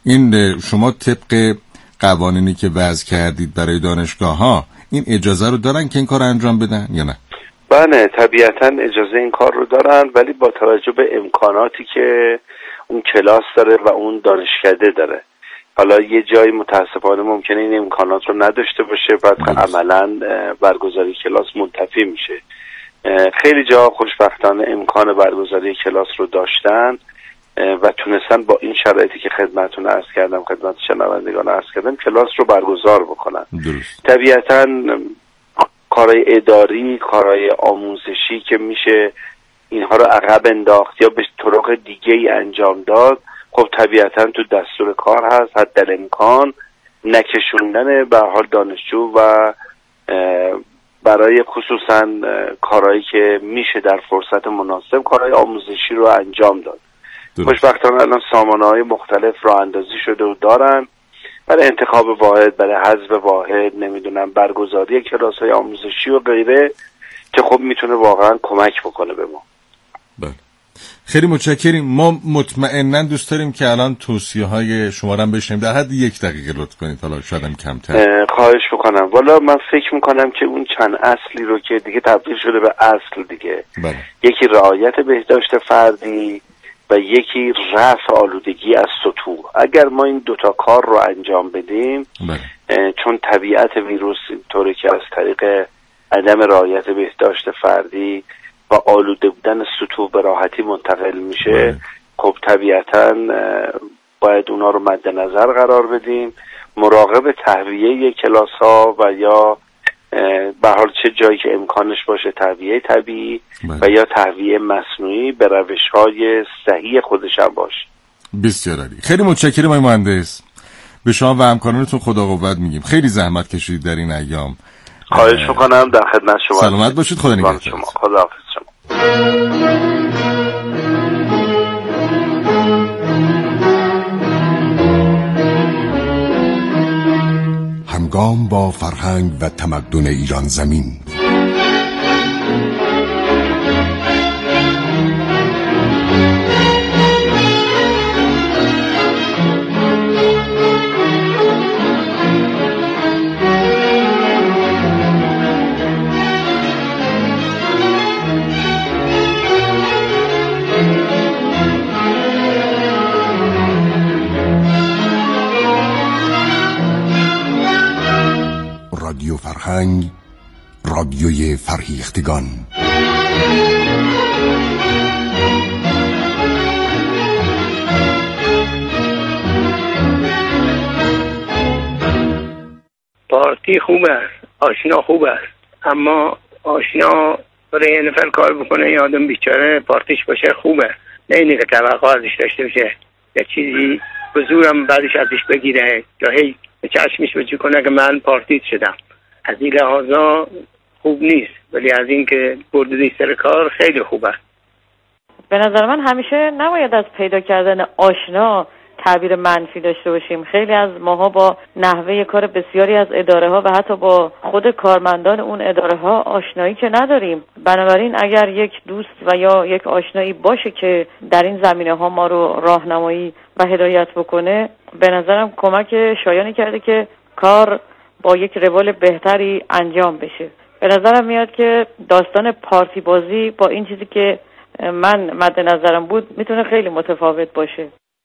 این شما طبق قوانینی که وضع کردید برای دانشگاه‌ها این اجازه رو دارن که این کار انجام بدن یا نه؟ بله طبیعتاً اجازه این کار رو دارن، ولی با توجه به امکاناتی که اون کلاس داره و اون دانشکده داره. حالا یه جایی متاسفانه ممکنه این امکانات رو نداشته باشه، بعد عملاً برگزاری کلاس منتفی میشه. خیلی جا خوشبختانه امکان برگزاری کلاس رو داشتن و تونستن با این شرایطی که خدمت شنوندگان عرض کردم کلاس رو برگزار بکنن. درست. طبیعتاً کارهای اداری، کارهای آموزشی که میشه اینها رو عقب انداخت یا به طرق دیگه ای انجام داد، خب طبیعتاً تو دستور کار هست حد امکان نکشوندن به حال دانشجو و برای خصوصاً کارهایی که میشه در فرصت مناسب کارهای آموزشی رو انجام داد. خوشبختانه الان سامانه‌های مختلف راه اندازی شده و دارن برای انتخاب واحد، برای حذف واحد، نمیدونم برگزاری کلاس‌های آموزشی و غیره که خب میتونه واقعا کمک بکنه به ما. بله. خیلی متشکریم. ما مطمئناً دوست داریم که الان توصیه‌های شما رو هم بشنویم. در حد 1 دقیقه لطف کنید، حالا شاید هم کمتر. خواهش میکنم. والا من فکر میکنم که اون چند اصلی رو که دیگه تبدیل شده به اصل دیگه. بله. یکی رعایت بهداشت فردی و یکی رفع آلودگی از سطوح. اگر ما این دوتا کار رو انجام بدیم، چون طبیعت ویروس اینطوره که از طریق عدم رعایت بهداشت فردی و آلوده بودن سطوح به راحتی منتقل میشه، خب طبیعتاً باید اونا رو مد نظر قرار بدیم، مراقب تهویه کلاس ها و یا به حال چه جایی که امکانش باشه تهویه طبیعی و یا تهویه مصنوعی به روش‌های صحیح خودش هم باشه. بسیار عالی. خیلی متشکرم آقای مهندس. به شما و همکارانتون خدا قوت میگیم. خیلی زحمت کشیدید در این ایام. خواهش میکنم. در خدمت شما. سلامت باشید. خدا نگهدار. خداحافظ شما. همگام با فرهنگ و تمدن ایران زمین. رادیو فرهنگ، رادیوی فرهیختگان. پارتی خوب است، آشنا خوب است، اما آشنا برای یه نفر کار بکنه یه آدم بیچاره پارتیش باشه خوبه، نه اینه که توقع ازش داشته باشه یه چیزی به زورم بعدش ازش بگیره یا هی به چشمش بچی کنه که من پارتیت شدم. از این لحاظا خوب نیست، ولی از این که بردی سر کار خیلی خوبه. به نظر من همیشه نباید از پیدا کردن آشنا تعبیر منفی داشته باشیم. خیلی از ماها با نحوه کار بسیاری از اداره ها و حتی با خود کارمندان اون اداره ها آشنایی که نداریم. بنابراین اگر یک دوست و یا یک آشنایی باشه که در این زمینه ها ما رو راهنمایی و هدایت بکنه، به نظرم کمک شایانی کرده که کار با یک روال بهتری انجام بشه. به نظرم میاد که داستان پارتی بازی با این چیزی که من مد نظرم بود میتونه خیلی متفاوت باشه.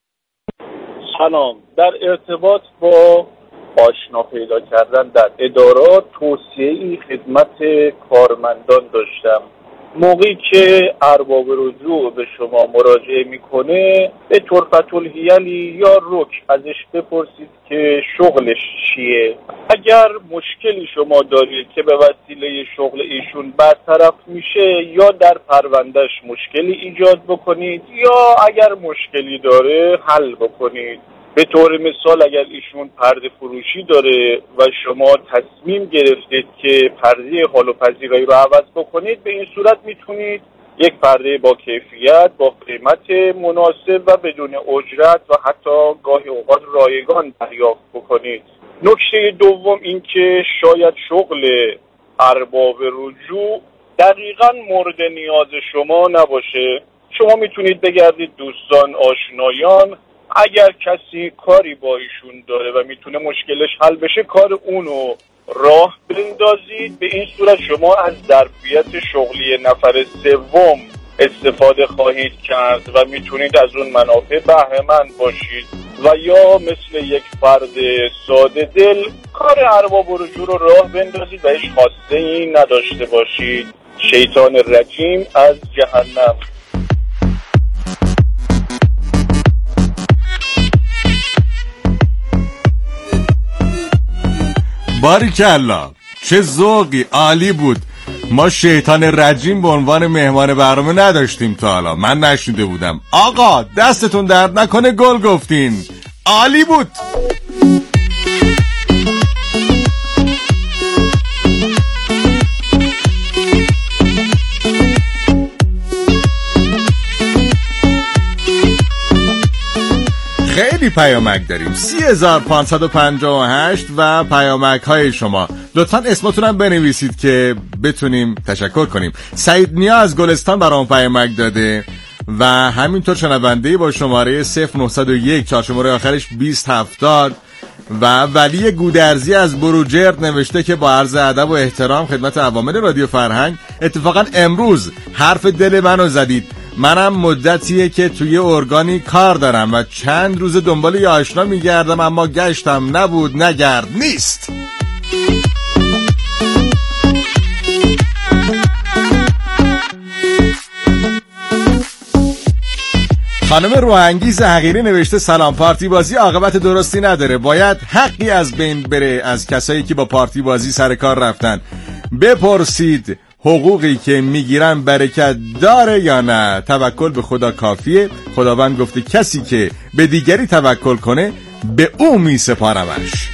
سلام. در ارتباط با آشنا پیدا کردن در ادارات توصیه‌ای خدمت کارمندان داشتم. موقعی که ارباب رجوع به شما مراجعه میکنه به طرفة الحیلی یا رک ازش بپرسید که شغلش چیه. اگر مشکلی شما دارید که به وسیله شغل ایشون برطرف میشه یا در پروندهش مشکلی ایجاد بکنید یا اگر مشکلی داره حل بکنید. به طور مثال اگر ایشون پرده فروشی داره و شما تصمیم گرفتید که پرده حال و پذیرایی رو عوض بکنید، به این صورت میتونید یک پرده با کیفیت با قیمت مناسب و بدون اجرت و حتی گاهی اوقات رایگان دریافت بکنید. نکته دوم این که شاید شغل ارباب رجوع دقیقاً مورد نیاز شما نباشه. شما میتونید بگردید دوستان، آشنایان، اگر کسی کاری با ایشون داره و میتونه مشکلش حل بشه کار اونو راه بندازید. به این صورت شما از ظرفیت شغلی نفر سوم استفاده خواهید کرد و میتونید از اون منافع بهره مند باشید و یا مثل یک فرد ساده دل کار ارباب و رجوع رو راه بندازید و هیچ خواسته ای نداشته باشید. شیطان رجیم از جهنم. باریکلا، چه ذوقی، عالی بود. ما شیطان رجیم به عنوان مهمان برنامه نداشتیم تا حالا، من نشنیده بودم. آقا دستتون درد نکنه، گل گفتین، عالی بود. خیلی پیامک داریم، 30558 و پیامک های شما. لطفا اسمتونم بنویسید که بتونیم تشکر کنیم. سعید نیا از گلستان برام پیامک داده و همینطور شنونده‌ای با شماره 0901 4 شماره آخرش 2070 و ولی گودرزی از بروجرد نوشته که با عرض ادب و احترام خدمت عوامل رادیو فرهنگ، اتفاقا امروز حرف دل منو زدید. منم مدتیه که توی ارگانی کار دارم و چند روز دنبال یه آشنا میگردم، اما گشتم نبود نگرد نیست. خانم روحانگیز حقیری نوشته سلام، پارتی بازی عاقبت درستی نداره، باید حقی از بین بره از کسایی که با پارتی بازی سر کار رفتن. بپرسید حقوقی که میگیرن برکت داره یا نه. توکل به خدا کافیه. خداوند گفته کسی که به دیگری توکل کنه به او میسپارمش.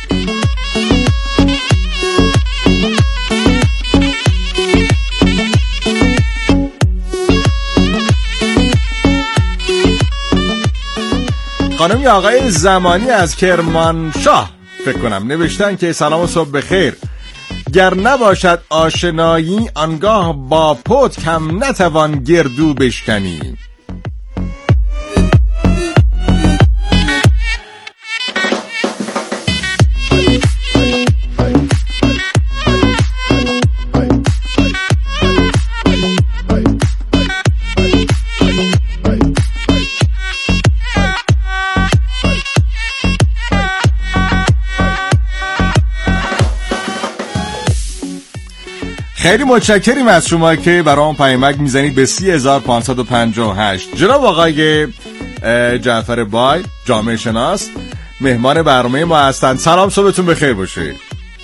خانم آقای زمانی از کرمانشاه فکر کنم نوشتن که سلام و صبح بخیر، گر نباشد آشنایی آنگاه با پت کم نتوان گردو بشکنی. خیلی متشکریم از شما که برام پیامک میزنید به 30558. جناب آقای جعفر بای جامعه شناس مهمان برنامه ما هستند. سلام، صبحتون بخیر باشه.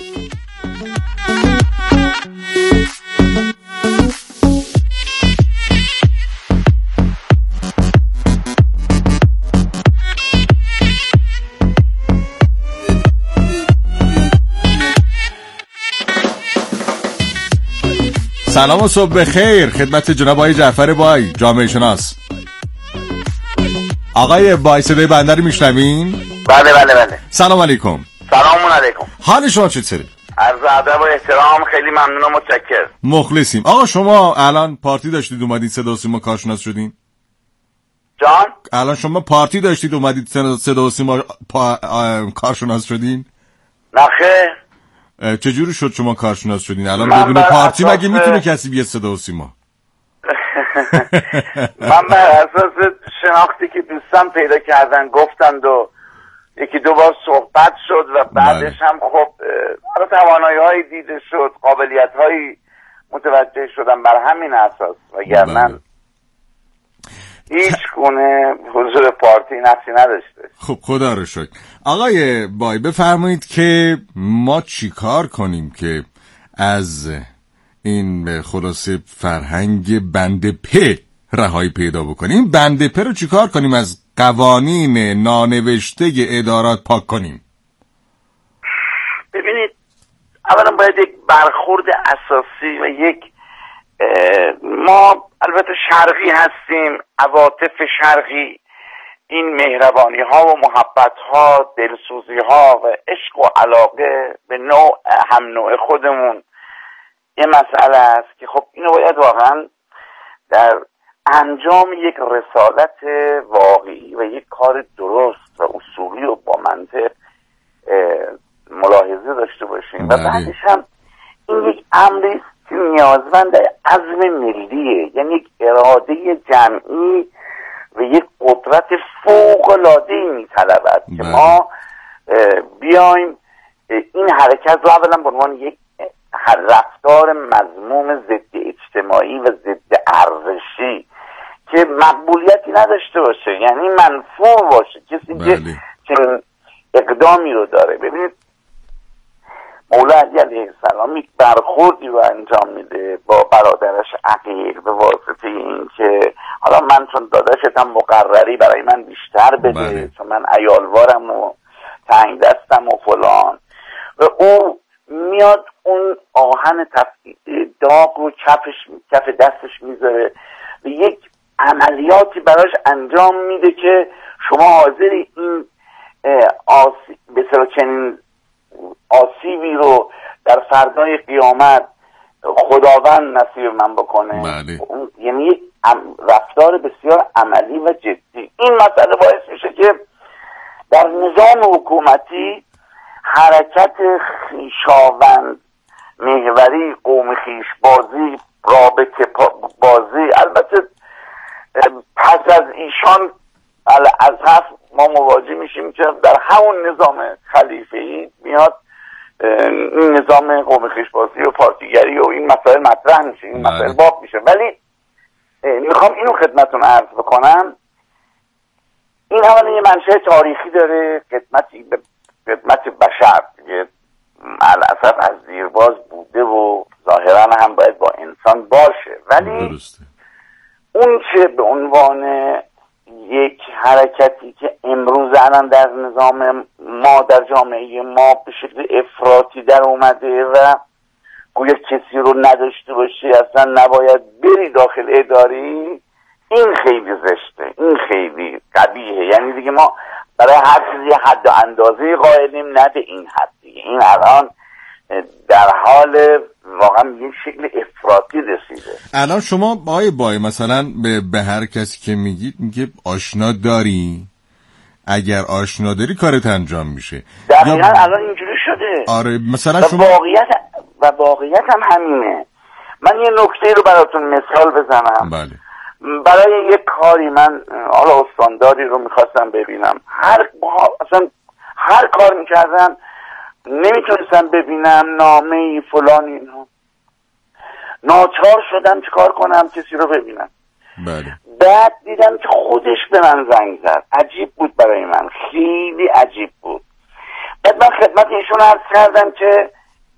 سلام و صبح بخیر خدمت جناب آقای جعفر بای جامعه شناس. آقای بای صدای بنده رو میشنوین؟ بله بله بله. سلام علیکم. سلام علیکم. حال شما چطوره؟ عرض ادب و احترام، خیلی ممنون و متشکر. مخلصیم. آقا شما الان پارتی داشتید اومدید صدا و سیما کارشناس شدین؟ جان؟ الان شما پارتی داشتید اومدید صدا و سیما کارشناس شدین؟ نه خیر. چجوری شد شما کارشناس شدین؟ الان بدون پارتی مگه میتونه کسی بیاد صدا و سیما؟ من بر اساس شناختی که دوستان پیدا کردن گفتند و یکی دو بار صحبت شد و بعدش هم خب توانایی‌هایی دیده شد، قابلیت‌هایی متوجه شدم، بر همین اساس وگرنه هیچ گونه حضور پارتی نقشی نداشته. خب خدا رو شکر. آقای بای بفرمایید که ما چی کار کنیم که از این خلاصه فرهنگ بند په رهایی پیدا بکنیم؟ بند په رو چی کار کنیم از قوانین نانوشته ادارات پاک کنیم؟ ببینید، اولا باید یک برخورد اساسی و یک ما البته شرقی هستیم، عواطف شرقی، این مهربانی ها و محبت ها، دلسوزی ها و عشق و علاقه به نوع هم نوع خودمون یه مسئله است که خب اینو باید واقعا در انجام یک رسالت واقعی و یک کار درست و اصولی و با منطق ملاحظه داشته باشیم و بعدش هم این یک امری که نیازمند عزم ملیه، یعنی یک اراده جمعی و یک قدرت فوق‌العاده‌ای می‌طلبد که ما بیایم این حرکت رو اولا به عنوان یک رفتار مذموم ضد اجتماعی و ضد ارزشی که مقبولیتی نداشته باشه، یعنی منفور باشه، کسی که چنین اقدامی رو داره. ببینید مولا علی علیه السلام یک برخوردی رو انجام میده با برادرش عقیل به واسطه این که حالا من چون داداشتم مقرری برای من بیشتر بده چون من عیالوارم و تنگ دستم و فلان، و او میاد اون آهن داغ رو کف دستش میذاره و یک عملیاتی براش انجام میده که شما حاضری این بسیار چنین آسیبی رو در فردای قیامت خداوند نصیب من بکنه. یعنی یک رفتار بسیار عملی و جدی. این مسئله باعث میشه که در نظام حکومتی حرکت خیشاوند محوری، قوم خیش بازی، رابطه بازی، البته پس از ایشان از هفت ما مواجه میشیم که در همون نظام خلیفه‌ای میاد این نظام قوم خیش بازی و پارتیگری و این مسائل مطرح میشه، این مسائل باب میشه. ولی میخوام اینو خدمتون عرض بکنم، این اولا یه منشأ تاریخی داره، خدمت بشر که الاسف از دیرباز بوده و ظاهرا هم باید با انسان باشه، ولی اون چه به عنوان یک حرکتی که امروز الان در نظام ما در جامعه ما به شکل افراطی در اومده و گویا کسی رو نداشته باشی اصلا نباید بری داخل اداری، این خیلی زشته، این خیلی قبیحه. یعنی دیگه ما برای هر چیزی حد و اندازه قائلیم، نه به این حد دیگه. این الان در حال واقعا یک شکل افراطی رسیده. الان شما بای مثلا به هر کسی که میگه آشنا داری، اگر آشنا داری کارت انجام میشه. دقیقا الان اینجوری شده. آره مثلا شما واقعیت هم همینه. من یه نکته رو براتون مثال بزنم. بله. برای یک کاری من حالا استانداری رو میخواستم ببینم، اصلا هر کار میکردم نمیتونستم ببینم، نامه فلان اینها، ناچار شدم چیکار کنم کسی رو ببینم. بله. بعد دیدم که خودش به من زنگ زد. عجیب بود برای من، خیلی عجیب بود. بعد من خدمت ایشون عرض کردم که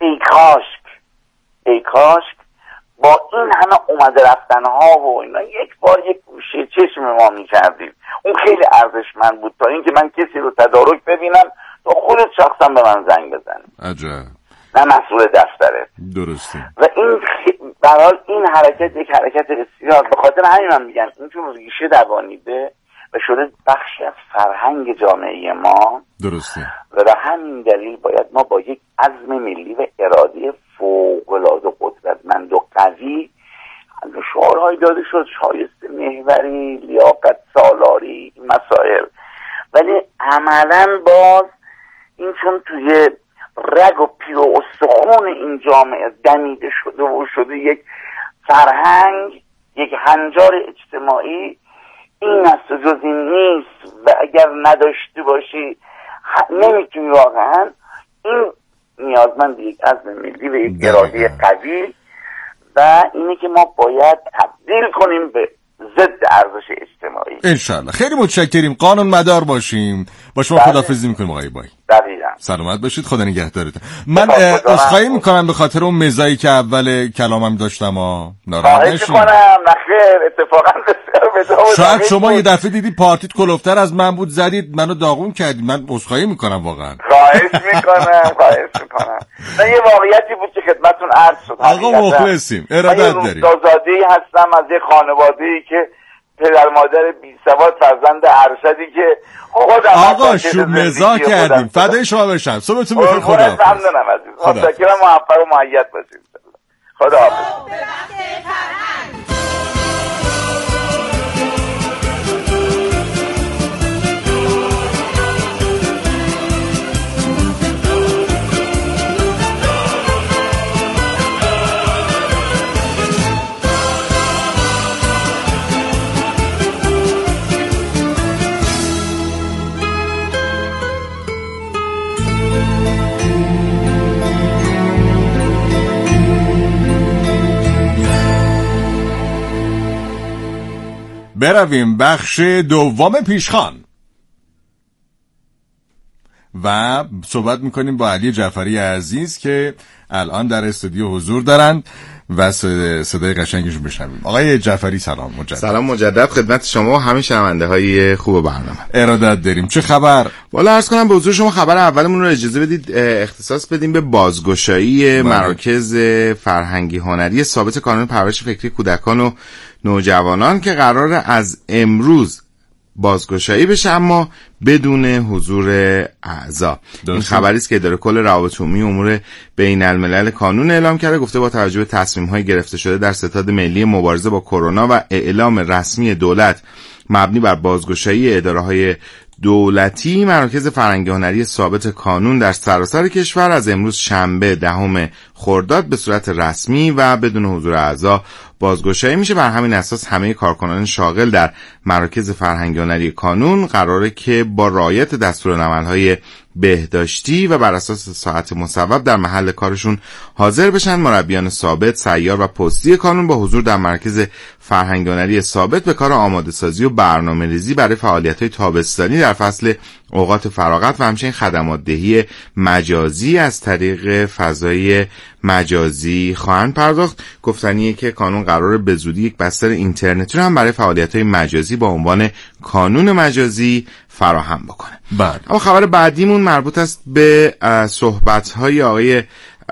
ای کاشک با این همه اومده رفتنها و اینا یک بار یک گوشه چشم ما میکردید. اون خیلی ارزشمند بود تا اینکه من کسی رو تدارک ببینم تو خودت شخصا به من زنگ بزنی. عجب. نه مسئول دفتره. درسته. و این برای این حرکت یک حرکت بسیار، به خاطر همین من میگم این چون ریشه دوانیده و شده بخشی از فرهنگ جامعه ما. درسته. و به همین دلیل باید ما با یک عزم ملی و اراده فوق‌العاده قدرتمند و قوی، شعارهایی داده شد شایسته محوری، لیاقت سالاری، مسائل، ولی عملا باز این چون توی رگ و پی و استخون این جامعه دمیده شده و شده یک فرهنگ، یک هنجار اجتماعی، این است و جز این نیست و اگر نداشته باشی نمیتونی واقعا. این نیازمند یک عزم ملی و یک اراده قوی و اینه که ما باید تبدیل کنیم به ضد ارزش اجتماعی. انشالله. خیلی متشکریم. قانون مدار باشیم. با شما خداحافظی میکنیم آقای بای. دقیقاً. سلامت باشید. خدا نگهدارتون. من عذرخواهی میکنم به خاطر اون مزایی که اول کلامم داشتم. ناراحت نشید. نخیر، اتفاقا شاید شما یه دفعه دیدی پارتیت کلوفتر از من بود، زدید منو داغون کردید. من عذرخواهی میکنم واقعا. خواهش میکنم. نه یه واقعیتی بود که خدمتتون عرض شد. آقا مخلصیم. ارادت داریم. دازاده‌ای هستم از یه خانواده‌ای که پدر مادر بی سواد، فرزند ارشدی که آقا شو مزاح کردیم. فدای شما بشم. صبحتون بخیر. خداحافظ. ممنونم عزیز. متشکرم. موفق و مؤید باشید. خداحافظ. برویم بخش دوم پیشخوان و صحبت میکنیم با علی جعفری عزیز که الان در استودیو حضور دارند و صدای قشنگشون بشنویم. آقای جعفری سلام مجدد. سلام مجدد خدمت شما و همه شنونده های خوب برنامه. ارادت داریم. چه خبر؟ والا عرض کنم به حضور شما خبر اولمون رو اجازه بدید اختصاص بدیم به بازگشایی مراکز فرهنگی هنری ثابت کانون پرورش فکری کودکان و نوجوانان که قراره از امروز بازگشایی بشه اما بدون حضور اعضا. این خبری است که اداره کل روابط عمومی امور بین الملل کانون اعلام کرده. گفته با توجه به تصمیم‌های گرفته شده در ستاد ملی مبارزه با کرونا و اعلام رسمی دولت مبنی بر بازگشایی اداره‌های دولتی، مراکز فرهنگی هنری ثابت کانون در سراسر کشور از امروز شنبه 10 خرداد به صورت رسمی و بدون حضور اعضا بازگشایی میشه. بر همین اساس همه کارکنان شاغل در مراکز فرهنگی هنری کانون قراره که با رعایت دستورالعمل‌های بهداشتی و بر اساس ساعت مصوب در محل کارشون حاضر بشن. مربیان ثابت، سیار و پستی کانون با حضور در مرکز فرهنگی هنری ثابت به کار آماده سازی و برنامه‌ریزی برای فعالیت‌های تابستانی در فصل اوقات فراغت و همچنین خدمات دهی مجازی از طریق فضای مجازی خواهند پرداخت. گفتنیه که کانون قراره به زودی یک بستر اینترنتی رو هم برای فعالیت‌های مجازی با عنوان کانون مجازی فراهم بکنه. بله. اما خبر بعدیمون مربوط است به صحبت‌های آقای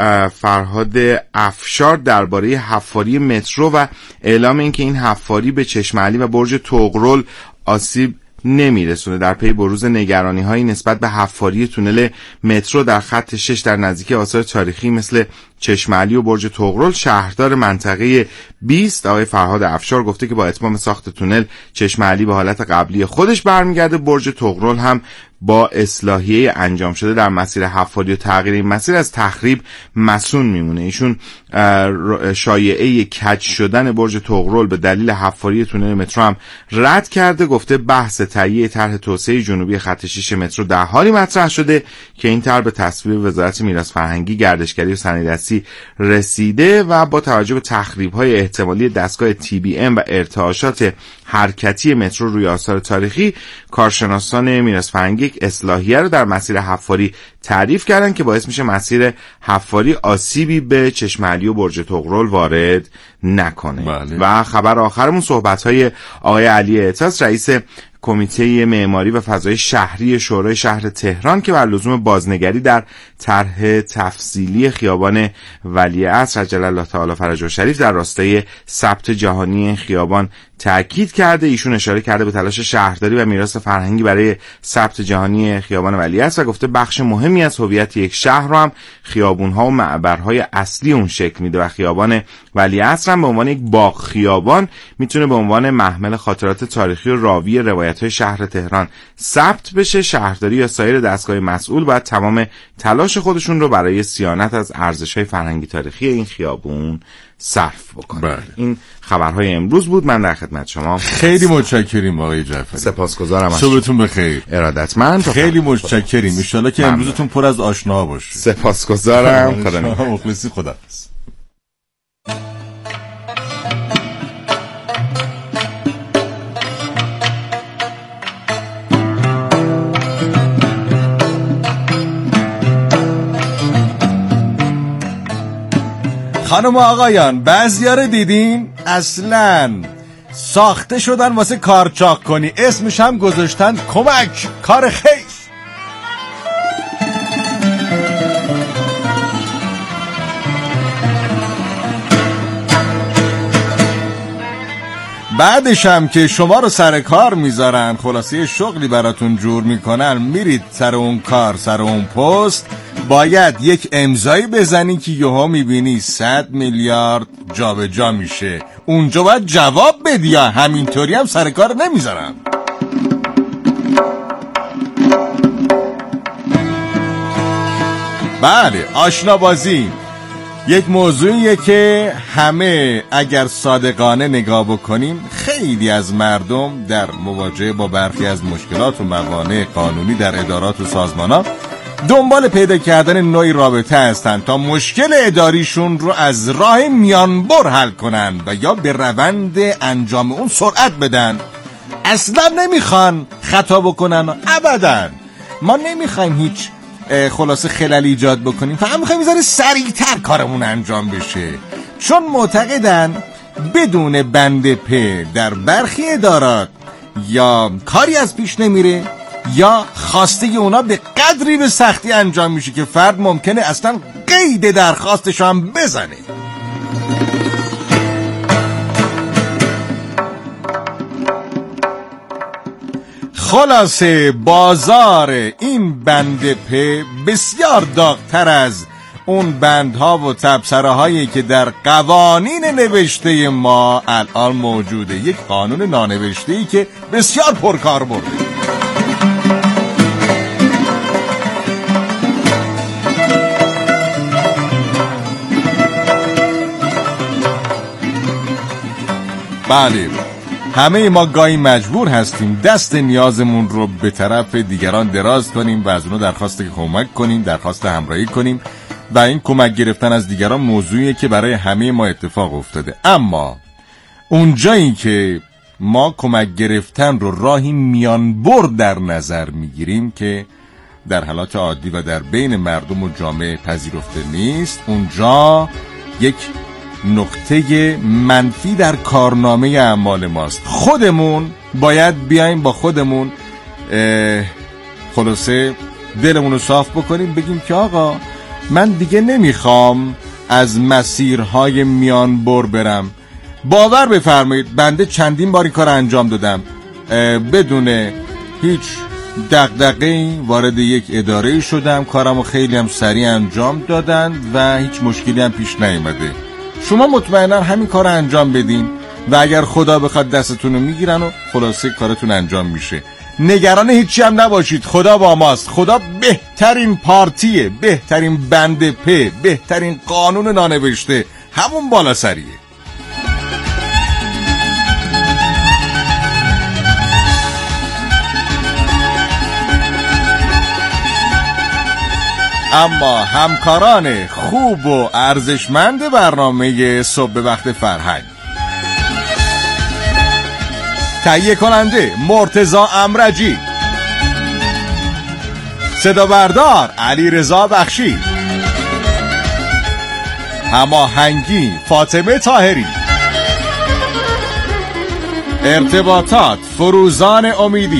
فرهاد افشار درباره حفاری مترو و اعلام اینکه این حفاری به چشم علی و برج طغرل آسیب نمیرسونه. در پی بروز نگرانی‌هایی نسبت به حفاری تونل مترو در خط 6 در نزدیکی آثار تاریخی مثل چشم علی و برج طغرل، شهردار منطقه 20 آقای فرهاد افشار گفته که با اتمام ساخت تونل چشم علی به حالت قبلی خودش برمیگرده. برج طغرل هم با اصلاحیه انجام شده در مسیر حفاری و تغییر این مسیر از تخریب مصون میمونه. ایشون شایعه کج شدن برج طغرل به دلیل حفاری تونل مترو هم رد کرده. گفته بحث تهیه طرح توسعه جنوبی خط 6 مترو در حالی مطرح شده که این طرح به تصویب وزارت میراث فرهنگی، گردشگری و صنایع‌دستی رسیده و با توجه به تخریب‌های احتمالی دستگاه TBM و ارتعاشات حرکتی مترو روی آثار تاریخی، کارشناسان میراث فرهنگی یک اصلاحیه رو در مسیر حفاری تعریف کردن که باعث میشه مسیر حفاری آسیبی به چشم علی و برج طغرل وارد نکنه. بله. و خبر آخرمون صحبت‌های آقای علی اعتص، رئیس کمیته معماری و فضای شهری شورای شهر تهران که بر لزوم بازنگری در طرح تفصیلی خیابان ولیعصر عجل الله تعالی فرجه شریف در راستای ثبت جهانی خیابان تأکید کرده. ایشون اشاره کرده به تلاش شهرداری و میراث فرهنگی برای ثبت جهانی خیابان ولیعصر و گفته بخش مهمی از هویت یک شهر رو هم خیابون‌ها و معبرهای اصلی اون شکل میده و خیابان ولیعصر هم به عنوان یک باغ خیابان میتونه به عنوان محمل خاطرات تاریخی و راوی روایت‌های شهر تهران ثبت بشه. شهرداری یا سایر دستگاه مسئول باید تمام تلاش خودشون رو برای صیانت از ارزش‌های فرهنگی تاریخی این خیابون صرف بکنه. بله. این خبرهای امروز بود. من در خدمت شما. خیلی متشکریم آقای جعفری. سپاسگزارم. صبحتون بخیر. ارادتمند. خیلی متشکریم. ان شاءالله که امروزتون پر از آشنا باشه. سپاسگزارم. خدا نگهدار. مخلصی. خداحافظ. خانم و آقایان، بعضیا رو دیدین اصلاً ساخته شدن واسه کارچاق کنی، اسمش هم گذاشتن کمک کار خیر. بعدش هم که شما رو سر کار میذارن، خلاصه شغلی براتون جور میکنن، میرید سر اون کار، سر اون پست، باید یک امضایی بزنی که یهو میبینی 100 میلیارد جابجا میشه. اونجا باید جواب بدی، یا همینطوری هم سر کار نمیذارن. بله، آشنا بازی یک موضوعیه که همه اگر صادقانه نگاه بکنیم، خیلی از مردم در مواجهه با برخی از مشکلات و موانع قانونی در ادارات و سازمانات دنبال پیدا کردن نوعی رابطه هستند تا مشکل اداریشون رو از راه میانبر حل کنن و یا به روند انجام اون سرعت بدن. اصلا نمیخوان خطا بکنن. ابدا ما نمیخوایم هیچ خلاصه خلل ایجاد بکنیم، فقط میخوایم میذاره سریعتر کارمون انجام بشه، چون معتقدن بدون بند پ در برخی ادارات یا کاری از پیش نمیره یا خواسته اونا به قدری به سختی انجام میشه که فرد ممکنه اصلا قید درخواستش هم بزنه. خلاصه بازار این بند پ بسیار داغ‌تر از اون بندها و تبصره هایی که در قوانین نوشته ما الان موجوده. یک قانون نانوشته‌ای که بسیار پرکار برده. بله، همه ما گاهی مجبور هستیم دست نیازمون رو به طرف دیگران دراز کنیم و از اونها درخواست کمک کنیم، درخواست همراهی کنیم و این کمک گرفتن از دیگران موضوعیه که برای همه ما اتفاق افتاده. اما اونجایی که ما کمک گرفتن رو راهی میانبر در نظر میگیریم که در حالات عادی و در بین مردم و جامعه پذیرفته نیست، اونجا یک نقطه منفی در کارنامه اعمال ماست. خودمون باید بیایم با خودمون خلاصه دلمون رو صاف بکنیم، بگیم که آقا من دیگه نمیخوام از مسیرهای میانبر برم. باور بفرمایید بنده چندین بار این کار انجام دادم، بدون هیچ دغدغه‌ای وارد یک اداره شدم، کارمو خیلی هم سریع انجام دادن و هیچ مشکلی هم پیش نیامده. شما مطمئنا همین کار رو انجام بدین و اگر خدا بخواد دستتون رو میگیرن و خلاصه کارتون انجام میشه. نگران هیچی هم نباشید، خدا با ماست. خدا بهترین پارتیه، بهترین بند پ، بهترین قانون نانوشته، همون بالا سریه. اما همکاران خوب و ارزشمند برنامه صبح وقت فرهنگ، تهیه کننده مرتضی امرجی، صدا بردار علیرضا بخشی، هماهنگی فاطمه طاهری، ارتباطات فروزان امیدی،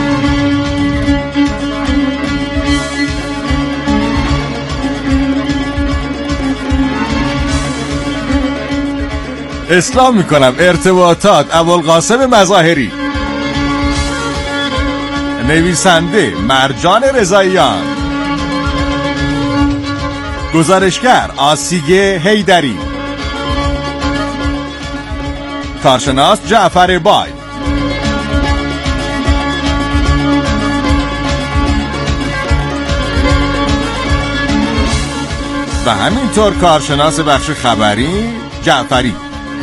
اسلام میکنم ارتباطات ابوالقاسم مظاهری، نویسنده مرجان رضاییان، گزارشگر آسیگه حیدری، کارشناس جعفر بای، و همینطور کارشناس بخش خبری جعفری،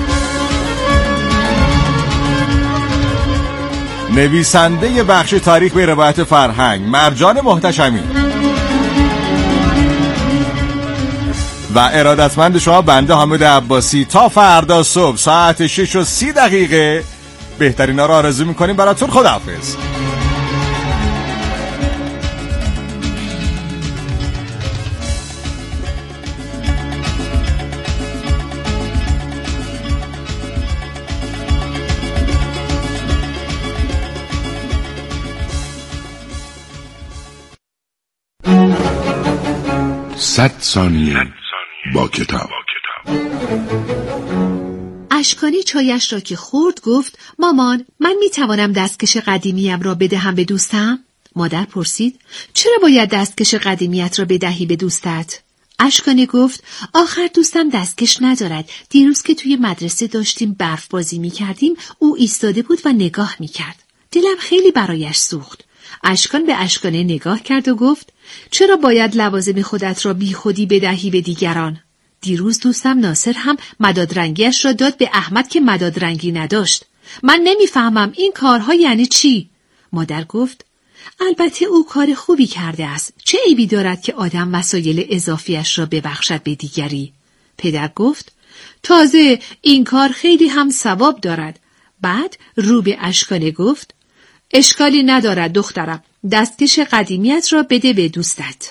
نویسنده بخش تاریخ به روایت فرهنگ مرجان محتشمی و ارادتمند شما بنده حامد عباسی. تا فردا صبح ساعت 6:30 بهترینا رو آرزو میکنیم براتون. خداحافظ. صد ثانیه با کتاب. اشکانی چایش را که خورد گفت مامان من میتوانم دستکش قدیمیم را بدهم به دوستم؟ مادر پرسید چرا باید دستکش قدیمیت را بدهی به دوستت؟ اشکانی گفت آخر دوستم دستکش ندارد. دیروز که توی مدرسه داشتیم برف بازی میکردیم او ایستاده بود و نگاه میکرد. دلم خیلی برایش سوخت. اشکان به اشکانه نگاه کرد و گفت چرا باید لوازم خودت را بی خودی بدهی به دیگران؟ دیروز دوستم ناصر هم مداد رنگیش را داد به احمد که مداد رنگی نداشت. من نمیفهمم این کارها یعنی چی؟ مادر گفت البته او کار خوبی کرده است. چه عیبی دارد که آدم وسایل اضافیش را ببخشد به دیگری؟ پدر گفت تازه این کار خیلی هم ثواب دارد. بعد رو به اشکانه گفت اشکالی ندارد دخترم، دستکش قدیمیت را بده به دوستت.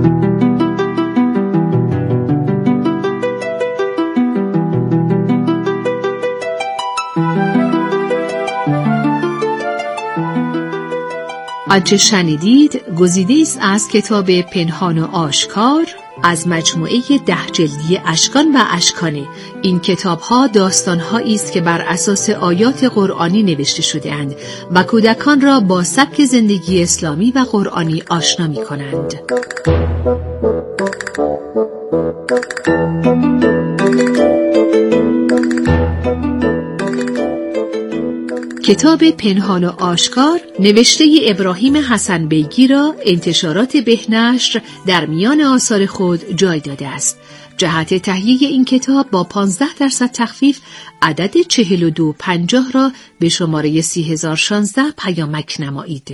آنچه شنیدید گزیده است از کتاب پنهان و آشکار از مجموعه 10 جلدی اشکان و اشکانه. این کتاب‌ها داستان‌هایی است که بر اساس آیات قرآنی نوشته شده‌اند و کودکان را با سبک زندگی اسلامی و قرآنی آشنا می‌کنند. کتاب پنهان و آشکار نوشته ابراهیم حسن بیگی را انتشارات بهنشر در میان آثار خود جای داده است. جهت تهیه این کتاب با 15% تخفیف عدد 4250 را به شماره 3016 پیامک نمایید.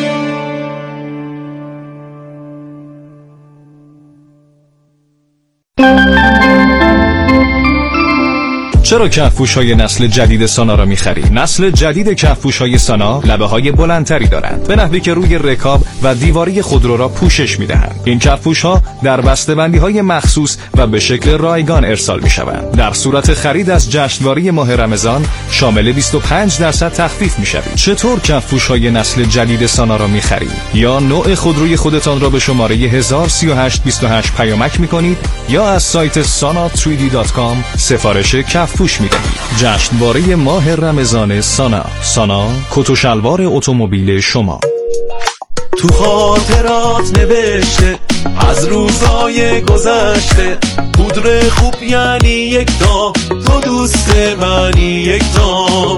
چرا کفپوش‌های نسل جدید سانا را می‌خری؟ نسل جدید کفپوش‌های سانا لبه‌های بلندتری دارند، به نحوی که روی رکاب و دیواری خودرو را پوشش می‌دهند. این کفپوش‌ها در بسته‌بندی‌های مخصوص و به شکل رایگان ارسال می‌شوند. در صورت خرید از جشنواره ماه رمضان شامل 25% تخفیف می‌شوید. چطور کفپوش‌های نسل جدید سانا را می‌خری؟ یا نوع خودروی خودتان را به شماره 103828 پیامک می‌کنید یا از سایت sana3d.com سفارش کفپوش می‌دهید. جشنواره ماه رمضان سانا کت و شلوار اتومبیل شما. تو خاطرات نوشته از روزای گذشته، پودر خوب یعنی یک تا، تو دوست منی یک تا.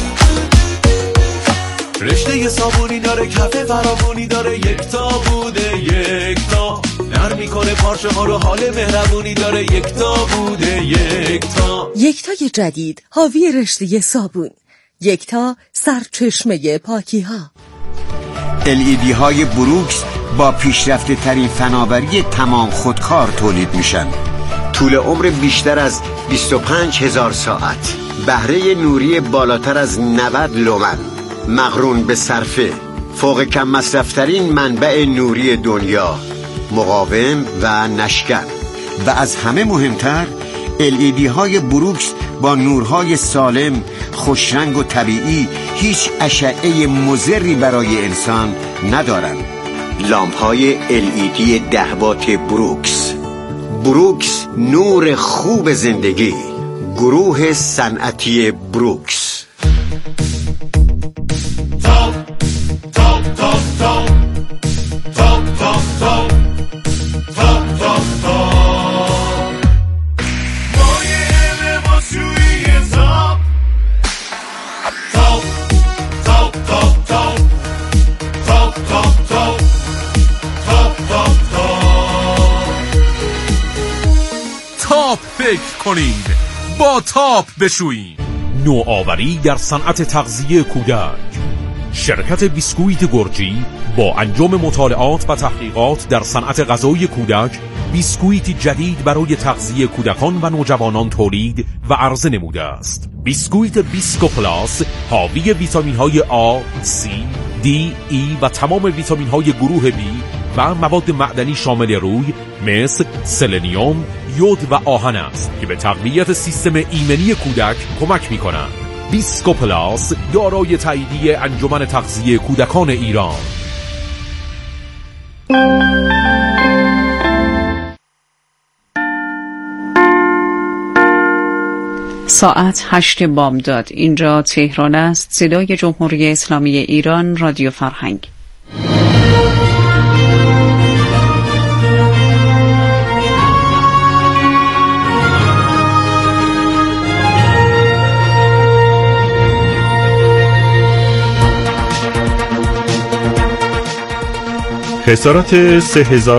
رشته صابونی داره، کف فراوانی داره، یک تا بوده یک تا. نرم میکنه پارچه ها رو، حال مهربونی داره، یک تا بوده یک تا. یکتای جدید حاوی رشته صابون، یکتا سرچشمه پاکی ها. LED های بروکس با پیشرفته ترین فناوری تمام خودکار تولید میشن. طول عمر بیشتر از 25,000 ساعت، بهره نوری بالاتر از 90 لومن، مقرون به صرفه، فوق کم مصرفترین منبع نوری دنیا، مقاوم و نشکن. و از همه مهمتر LED های بروکس با نورهای سالم، خوشرنگ و طبیعی، هیچ اشعه مضری برای انسان ندارند. لامپ های LED 10 وات بروکس. بروکس، نور خوب زندگی. گروه صنعتی بروکس. فکر کنید، با تاپ بشویید. نوآوری در صنعت تغذیه کودک. شرکت بیسکویت گرجی با انجام مطالعات و تحقیقات در صنعت غذای کودک بیسکویت جدید برای تغذیه کودکان و نوجوانان تولید و عرضه نموده است. بیسکویت بیسکو پلاس حاوی ویتامین های A، C، D، E و تمام ویتامین های گروه B و مواد معدنی شامل روی مثل سلنیوم، یود و آهن است که به تقویت سیستم ایمنی کودک کمک می‌کنند. بیسکو پلاس دارای تاییدیه انجمن تغذیه کودکان ایران. ساعت 8 بامداد. اینجا تهران است. صدای جمهوری اسلامی ایران، رادیو فرهنگ. خسارات 3000